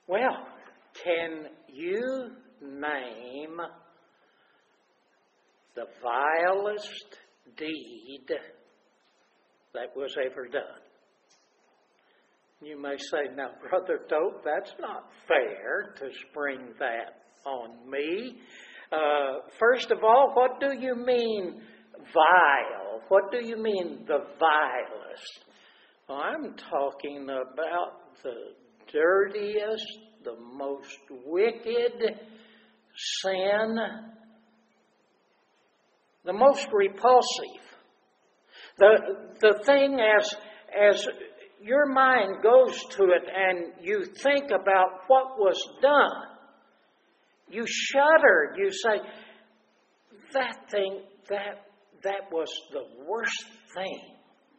Well, can you name the vilest deed that was ever done? You may say, now, Brother Tope, that's not fair to spring that on me. First of all, what do you mean vile? What do you mean the vilest? Well, I'm talking about the dirtiest, the most wicked sin, the most repulsive. The thing as your mind goes to it and you think about what was done, you shudder. You say, that thing, that was the worst thing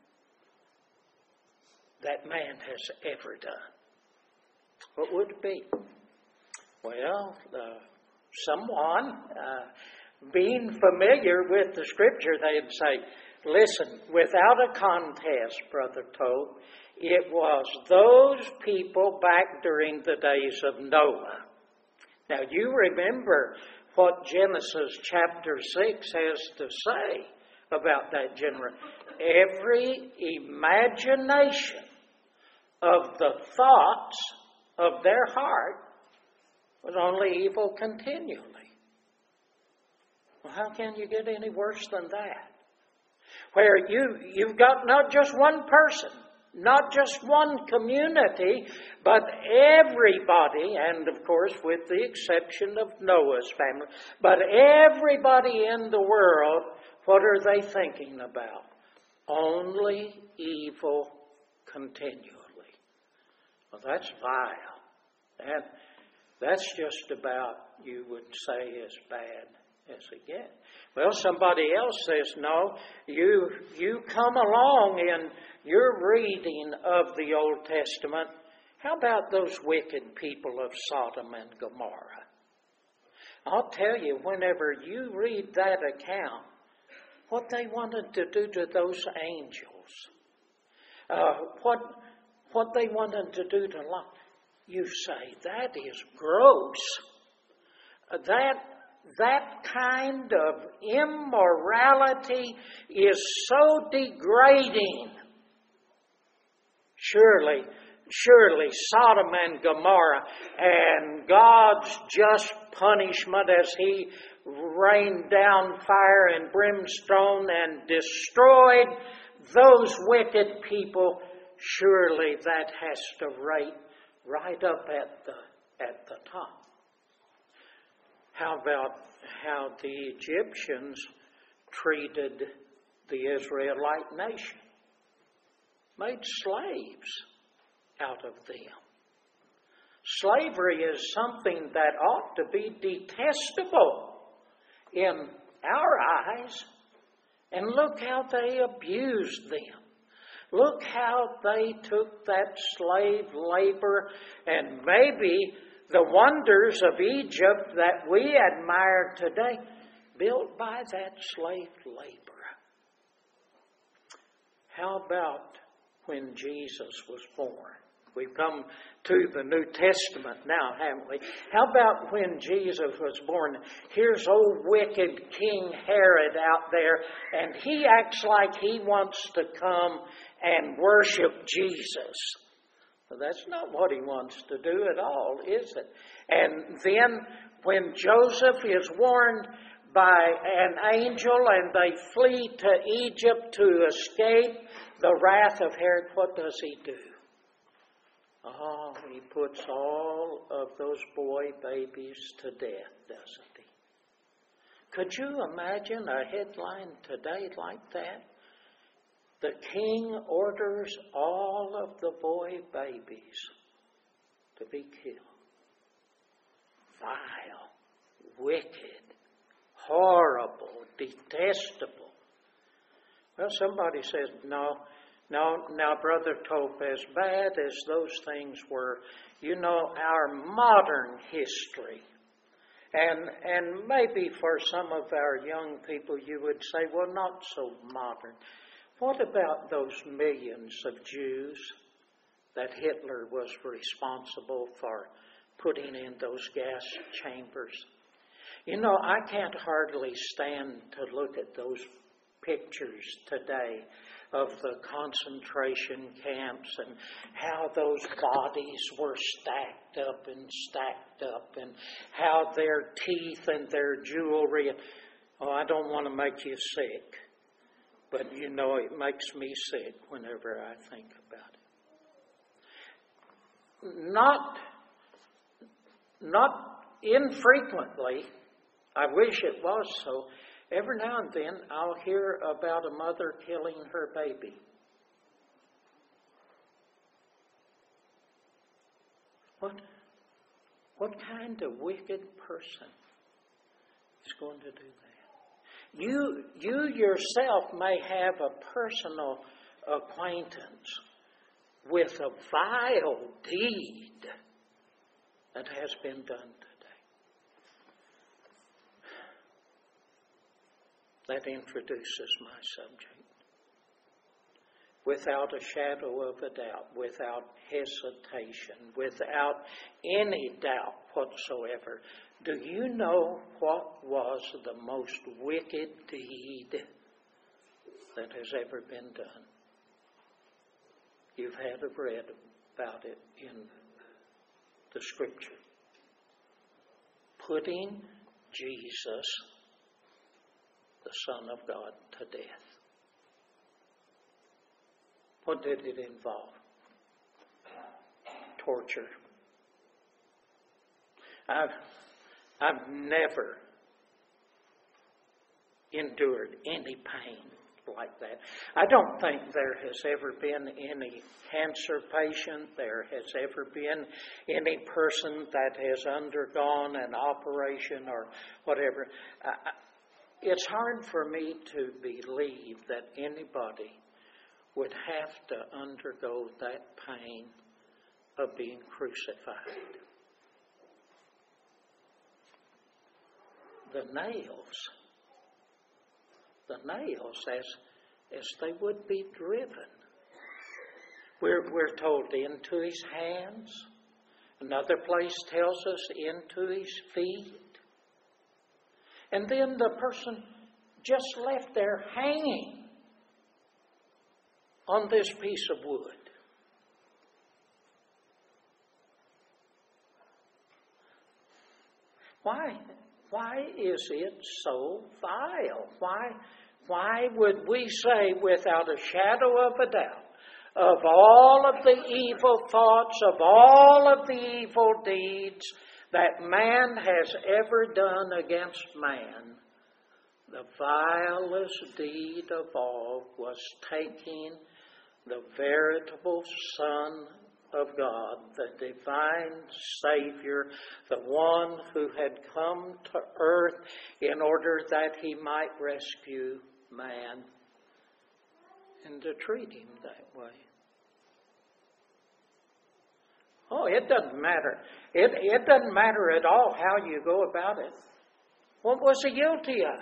that man has ever done. What would it be? Well, someone, being familiar with the Scripture, they'd say, listen, without a contest, Brother Tope, it was those people back during the days of Noah. Now, you remember what Genesis chapter 6 has to say about that generation. Every imagination of the thoughts of their heart was only evil continually. Well, how can you get any worse than that? Where you've got not just one person, not just one community, but everybody, and of course with the exception of Noah's family, but everybody in the world, what are they thinking about? Only evil continually. Well, that's vile. That's just about, you would say, as bad as it gets. Well, somebody else says, no, you come along in your reading of the Old Testament. How about those wicked people of Sodom and Gomorrah? I'll tell you, whenever you read that account, what they wanted to do to those angels, what they wanted to do to Lot, you say, that is gross. That kind of immorality is so degrading. Surely Sodom and Gomorrah and God's just punishment as He rained down fire and brimstone and destroyed those wicked people, surely that has to rate right up at the top. How about how the Egyptians treated the Israelite nation? Made slaves out of them. Slavery is something that ought to be detestable in our eyes. And look how they abused them. Look how they took that slave labor and maybe the wonders of Egypt that we admire today, built by that slave labor. How about when Jesus was born? We've come to the New Testament now, haven't we? How about when Jesus was born? Here's old wicked King Herod out there, and he acts like he wants to come and worship Jesus. Well, that's not what he wants to do at all, is it? And then when Joseph is warned by an angel and they flee to Egypt to escape the wrath of Herod, what does he do? Oh, he puts all of those boy babies to death, doesn't he? Could you imagine a headline today like that? The king orders all of the boy babies to be killed. Vile, wicked, horrible, detestable. Well, somebody says, no, Brother Tope, as bad as those things were, you know, our modern history. And maybe for some of our young people you would say, well, not so modern. What about those millions of Jews that Hitler was responsible for putting in those gas chambers. You know, I can't hardly stand to look at those pictures today of the concentration camps and how those bodies were stacked up and how their teeth and their jewelry. Oh, I don't want to make you sick, but you know it makes me sick whenever I think about it. Not infrequently, I wish it was so, every now and then I'll hear about a mother killing her baby. What kind of wicked person is going to do that? You yourself may have a personal acquaintance with a vile deed that has been done today. That introduces my subject. Without a shadow of a doubt, without hesitation, without any doubt whatsoever, do you know what was the most wicked deed that has ever been done? You've had a read about it in the Scripture. Putting Jesus, the Son of God, to death. What did it involve? Torture. I've never endured any pain like that. I don't think there has ever been any cancer patient, there has ever been any person that has undergone an operation or whatever. It's hard for me to believe that anybody would have to undergo that pain of being crucified. The nails as they would be driven. We're told into his hands. Another place tells us into his feet. And then the person just left there hanging on this piece of wood. Why is it so vile? Why would we say without a shadow of a doubt, of all of the evil thoughts, of all of the evil deeds that man has ever done against man, the vilest deed of all was taking the veritable Son of God, the divine Savior, the one who had come to earth in order that he might rescue man, and to treat him that way. Oh, it doesn't matter. It doesn't matter at all how you go about it. What was he guilty of?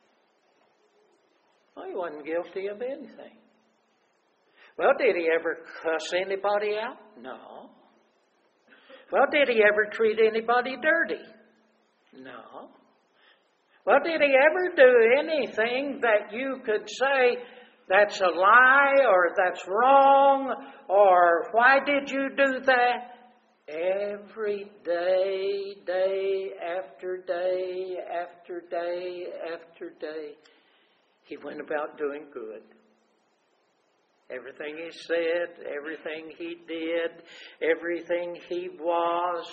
Well, he wasn't guilty of anything. Well, did he ever cuss anybody out? No. Well, did he ever treat anybody dirty? No. Well, did he ever do anything that you could say that's a lie or that's wrong or why did you do that? Every day, day after day after day after day, he went about doing good. Everything he said, everything he did, everything he was,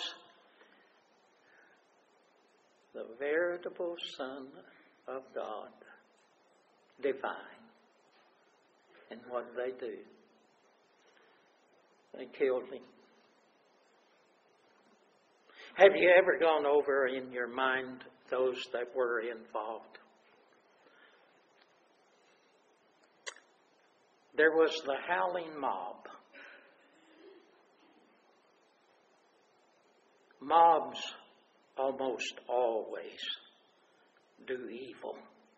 the veritable Son of God, divine. And what did they do? They killed him. Have you ever gone over in your mind those that were involved? There was the howling mob. Mobs almost always do evil.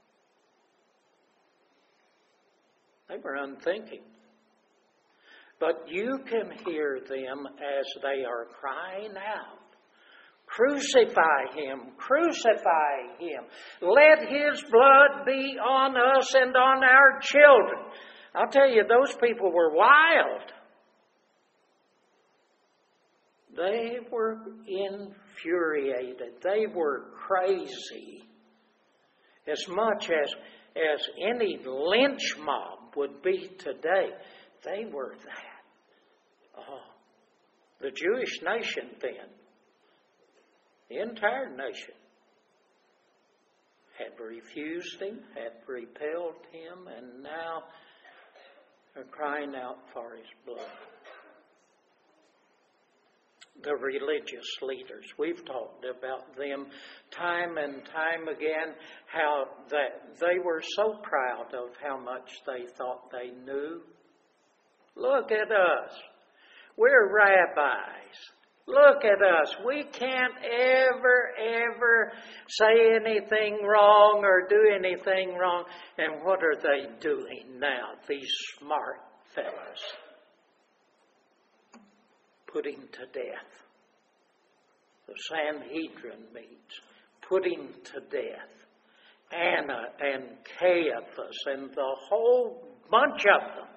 They were unthinking. But you can hear them as they are crying out Crucify him, crucify him. Let his blood be on us and on our children. I'll tell you, those people were wild. They were infuriated. They were crazy. As much as any lynch mob would be today, they were that. The Jewish nation then, the entire nation, had refused him, had repelled him, and now they're crying out for his blood. The religious leaders, we've talked about them time and time again, how that they were so proud of how much they thought they knew. Look at us. We're rabbis. Look at us. We can't ever say anything wrong or do anything wrong. And what are they doing now, these smart fellows? Putting to death. The Sanhedrin meets. Putting to death. Anna and Caiaphas and the whole bunch of them.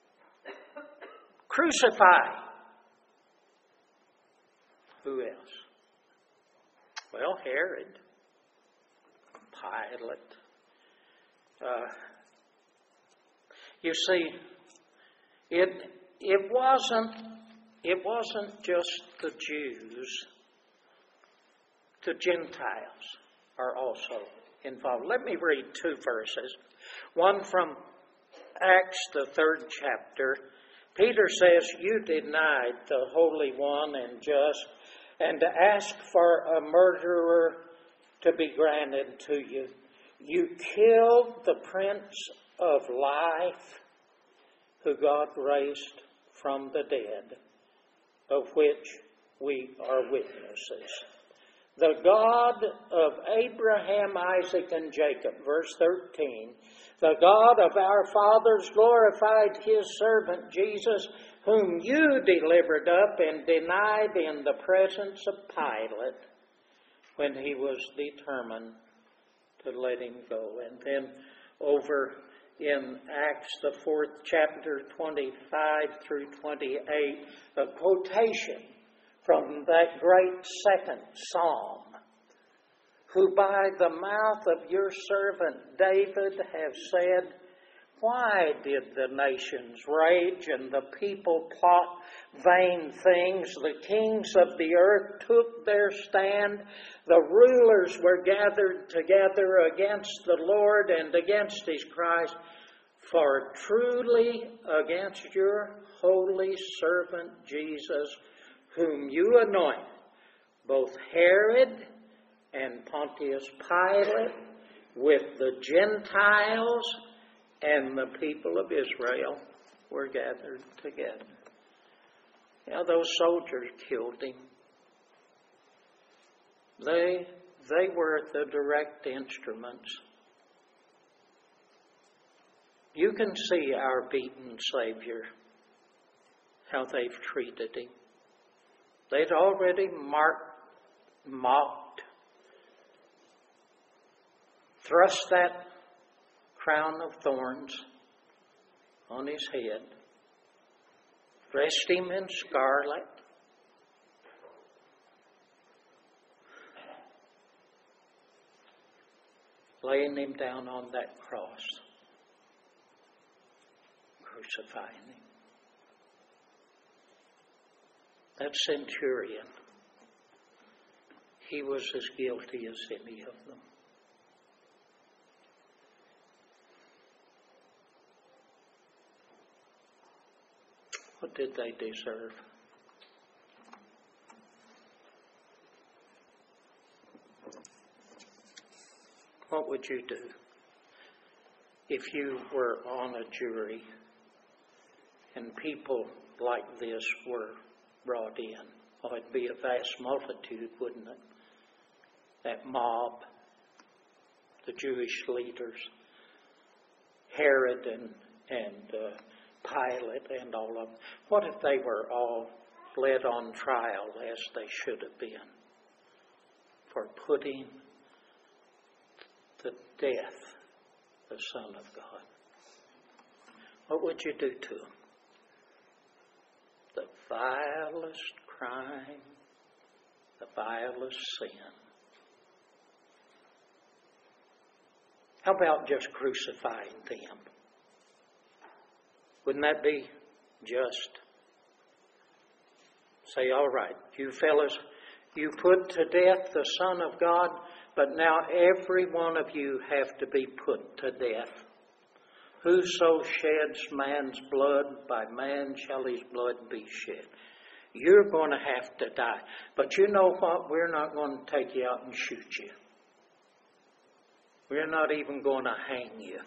Crucify. Who else? Well, Herod, Pilate. You see, it wasn't just the Jews. The Gentiles are also involved. Let me read two verses. One from Acts, the 3rd chapter. Peter says, "You denied the Holy One and just, and asked for a murderer to be granted to you. You killed the Prince of Life, who God raised from the dead, of which we are witnesses. The God of Abraham, Isaac, and Jacob," verse 13, "the God of our fathers glorified his servant Jesus, whom you delivered up and denied in the presence of Pilate when he was determined to let him go." And then over in Acts, the 4th chapter, 25 through 28, a quotation from that great second psalm. "Who by the mouth of your servant David have said, why did the nations rage and the people plot vain things? The kings of the earth took their stand. The rulers were gathered together against the Lord and against his Christ. For truly against your holy servant Jesus, whom you anoint, both Herod and Pontius Pilate, with the Gentiles and the people of Israel, were gathered together." Now those soldiers killed him. They were the direct instruments. You can see our beaten Savior, how they've treated him. They'd already mocked, thrust that crown of thorns on his head, dressed him in scarlet, laying him down on that cross, crucifying him. That centurion, he was as guilty as any of them. What did they deserve? What would you do if you were on a jury and people like this were brought in? Oh, it'd be a vast multitude, wouldn't it? That mob, the Jewish leaders, Herod and Pilate and all of them. What if they were all led on trial as they should have been? for putting to death the Son of God, what would you do to him? The vilest crime, the vilest sin. How about just crucifying them? Wouldn't that be just? Say, all right, you fellas, you put to death the Son of God, but now every one of you have to be put to death. Whoso sheds man's blood, by man shall his blood be shed. You're going to have to die. But you know what? We're not going to take you out and shoot you. We're not even going to hang you.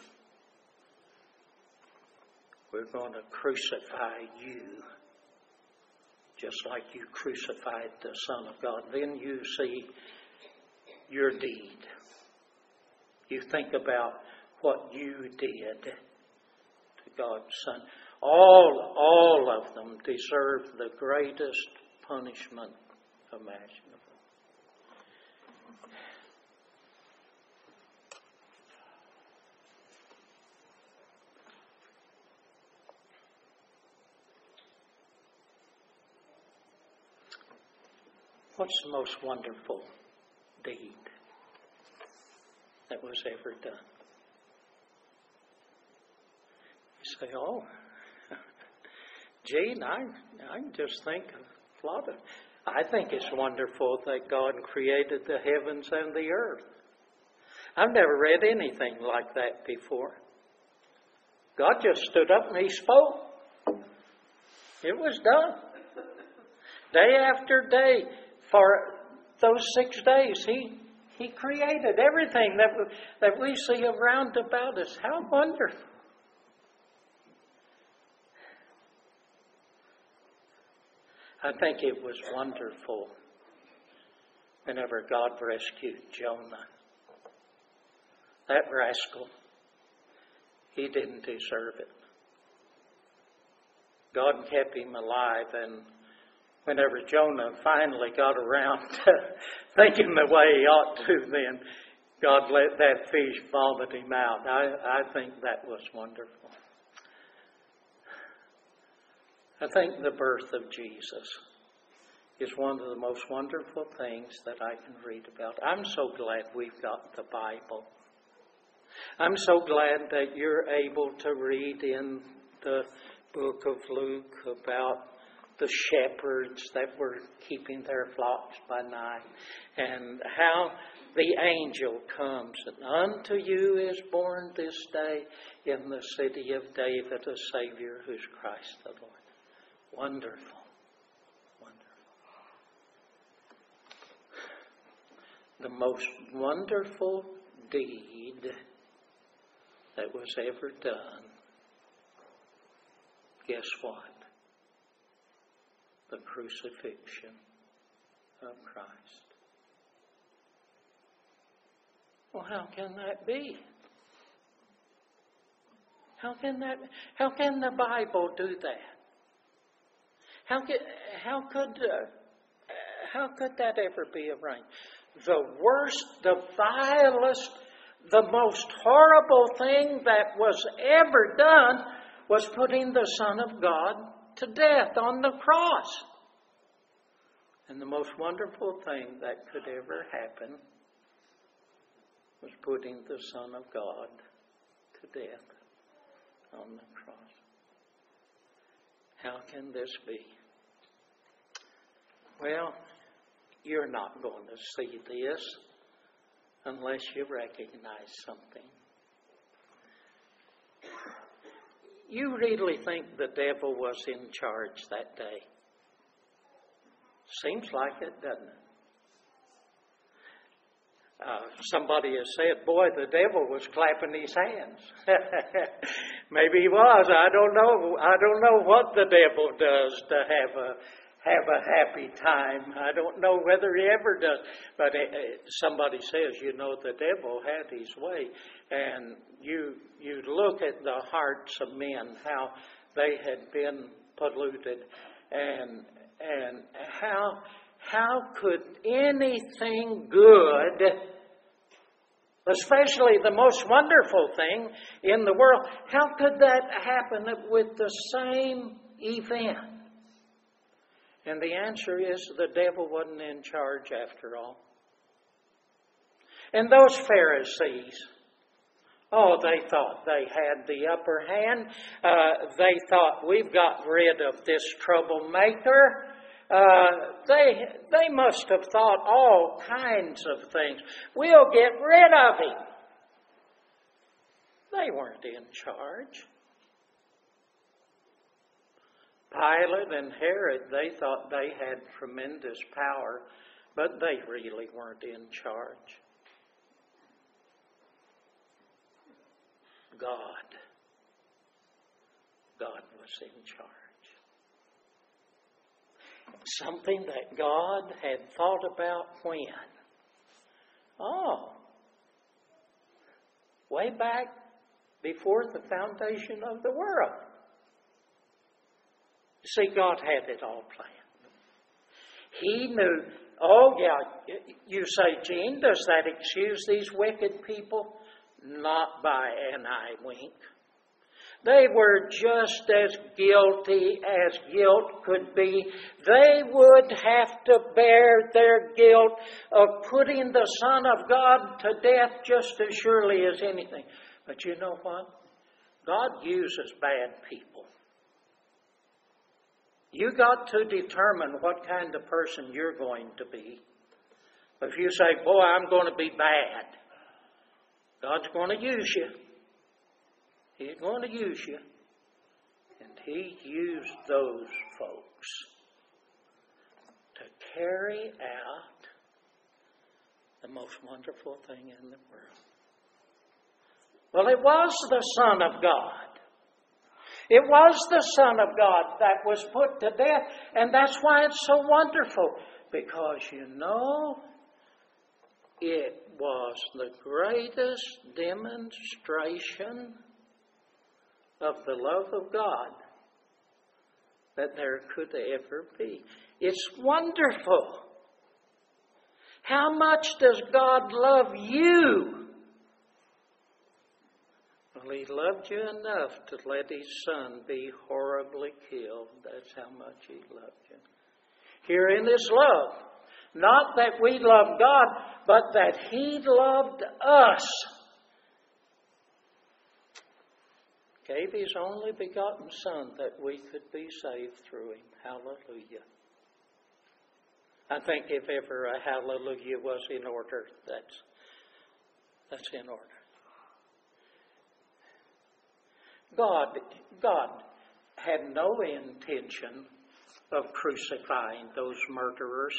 We're going to crucify you just like you crucified the Son of God. Then you see your deed. You think about what you did to God's Son. All of them deserve the greatest punishment imaginable. What's the most wonderful deed that was ever done? You say, oh, Gene, I just think a lot of. I think it's wonderful that God created the heavens and the earth. I've never read anything like that before. God just stood up and He spoke. It was done. Day after day, for those 6 days, He created everything that we see around about us. How wonderful. I think it was wonderful whenever God rescued Jonah. That rascal, he didn't deserve it. God kept him alive, and whenever Jonah finally got around to thinking the way he ought to, then God let that fish vomit him out. I think that was wonderful. I think the birth of Jesus is one of the most wonderful things that I can read about. I'm so glad we've got the Bible. I'm so glad that you're able to read in the book of Luke about the shepherds that were keeping their flocks by night, and how the angel comes, and unto you is born this day in the city of David a Savior, who's Christ the Lord. Wonderful. Wonderful. The most wonderful deed that was ever done, guess what? The crucifixion of Christ. Well, how can that be? How can the Bible do that? How could that ever be arranged? The worst, the vilest, the most horrible thing that was ever done was putting the Son of God to death on the cross. And the most wonderful thing that could ever happen was putting the Son of God to death on the cross. How can this be? Well, you're not going to see this unless you recognize something. You really think the devil was in charge that day? Seems like it, doesn't it? Somebody has said, boy, the devil was clapping his hands. Maybe he was. I don't know. I don't know what the devil does to have a happy time. I don't know whether he ever does. But somebody says, the devil had his way. And you look at the hearts of men, how they had been polluted, and how could anything good, especially the most wonderful thing in the world, how could that happen with the same event? And the answer is the devil wasn't in charge after all. And those Pharisees, they thought they had the upper hand. They thought, we've got rid of this troublemaker. They must have thought all kinds of things. We'll get rid of him. They weren't in charge. Pilate and Herod, they thought they had tremendous power, but they really weren't in charge. God was in charge. Something that God had thought about when? Way back before the foundation of the world. See, God had it all planned. He knew, you say, Gene, does that excuse these wicked people? Not by an eye wink. They were just as guilty as guilt could be. They would have to bear their guilt of putting the Son of God to death just as surely as anything. But you know what? God uses bad people. You got to determine what kind of person you're going to be. If you say, boy, I'm going to be bad, God's going to use you. He's going to use you. And He used those folks to carry out the most wonderful thing in the world. Well, it was the Son of God. It was the Son of God that was put to death. And that's why it's so wonderful. Because, it was the greatest demonstration of the love of God that there could ever be. It's wonderful. How much does God love you? Well, He loved you enough to let His Son be horribly killed. That's how much He loved you. Herein is love. Not that we love God, but that He loved us. Gave His only begotten Son that we could be saved through Him. Hallelujah. I think if ever a hallelujah was in order, that's in order. God had no intention of crucifying those murderers.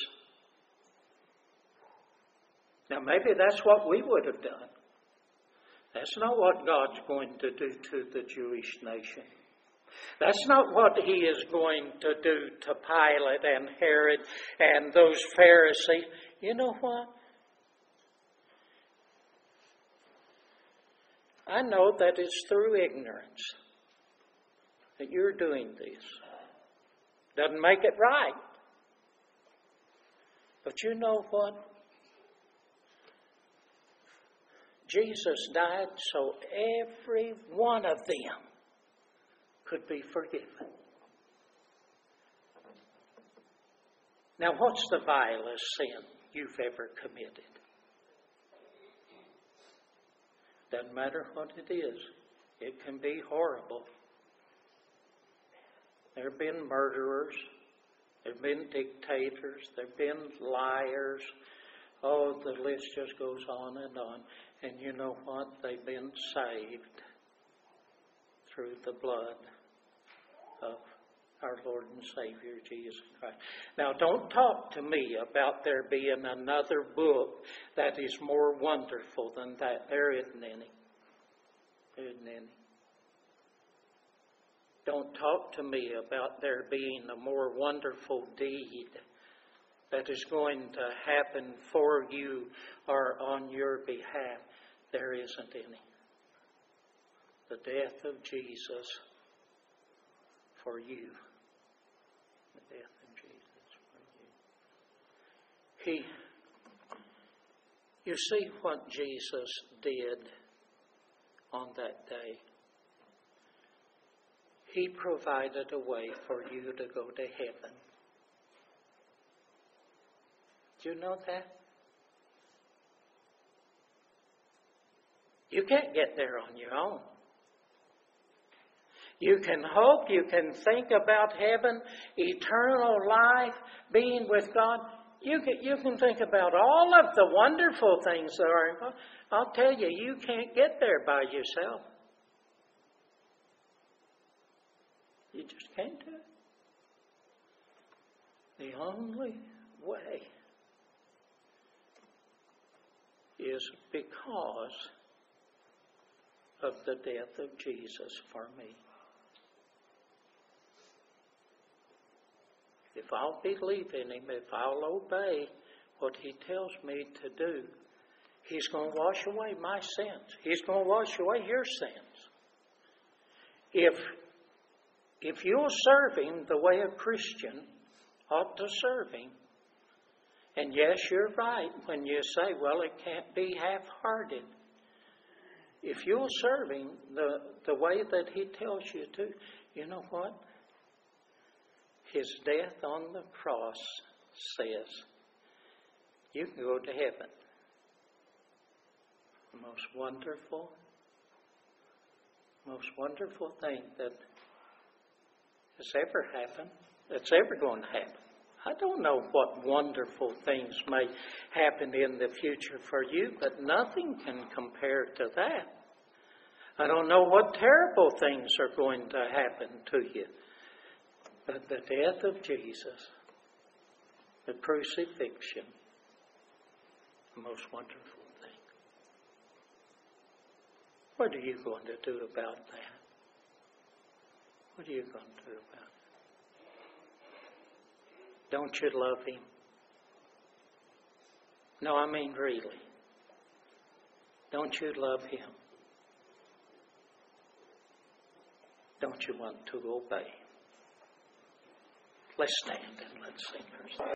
Now, maybe that's what we would have done. That's not what God's going to do to the Jewish nation. That's not what He is going to do to Pilate and Herod and those Pharisees. You know what? I know that it's through ignorance that you're doing this. Doesn't make it right. But you know what? Jesus died so every one of them could be forgiven. Now, what's the vilest sin you've ever committed? Doesn't matter what it is. It can be horrible. There have been murderers. There have been dictators. There have been liars. Oh, the list just goes on and on. And you know what? They've been saved through the blood of our Lord and Savior, Jesus Christ. Now, don't talk to me about there being another book that is more wonderful than that. There isn't any. There isn't any. Don't talk to me about there being a more wonderful deed that is going to happen for you or on your behalf. There isn't any. The death of Jesus for you. The death of Jesus for you. You see what Jesus did on that day. He provided a way for you to go to heaven. Do you know that? You can't get there on your own. You can hope, you can think about heaven, eternal life, being with God. You can think about all of the wonderful things that are involved. I'll tell you, you can't get there by yourself. You just can't do it. The only way is because of the death of Jesus for me. If I'll believe in Him, if I'll obey what He tells me to do, He's going to wash away my sins. He's going to wash away your sins. If you'll serve Him the way a Christian ought to serve Him, and yes, you're right when you say, well, it can't be half-hearted. If you'll serve Him the way that He tells you to, you know what? His death on the cross says, you can go to heaven. The most wonderful thing that has ever happened, that's ever going to happen. I don't know what wonderful things may happen in the future for you, but nothing can compare to that. I don't know what terrible things are going to happen to you. But the death of Jesus, the crucifixion, the most wonderful thing. What are you going to do about that? What are you going to do about it? Don't you love Him? No, I mean really. Don't you love Him? Don't you want to obey? Let's stand and let's sing our song.